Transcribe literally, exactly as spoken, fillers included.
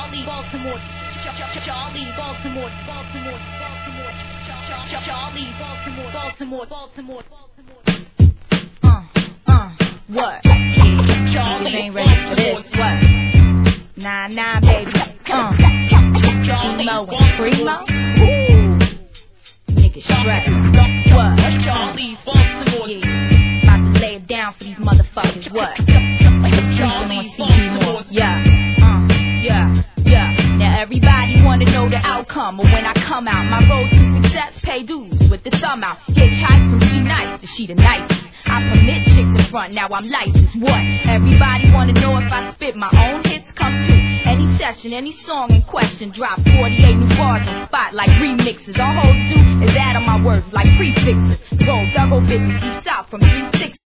Charlie, Baltimore, Charlie, Baltimore, Baltimore, Baltimore, Charlie, Baltimore, Baltimore, Baltimore, Baltimore. Uh, uh, what? Yeah, Charlie ain't ready for this. What? Nah, nah, baby. Uh, Emo and Primo. Ooh, nigga stressed. What? Charlie, Baltimore. Yeah, about to lay it down for these motherfuckers. What? Charlie, Baltimore. Yeah, uh, yeah, yeah. Now everybody wanna know the outcome, but when I come out, my road to success pay dues with the thumb out. Hitchhike from she nice to she the nicest. I permit chicks in front, now I'm licensed. What? Everybody wanna know if I spit my own hits. Come to any session, any song in question. Drop forty-eight new bars on spot like remixes. All hoes do is add on my words like prefixes. Roll double bitches deep south from three six.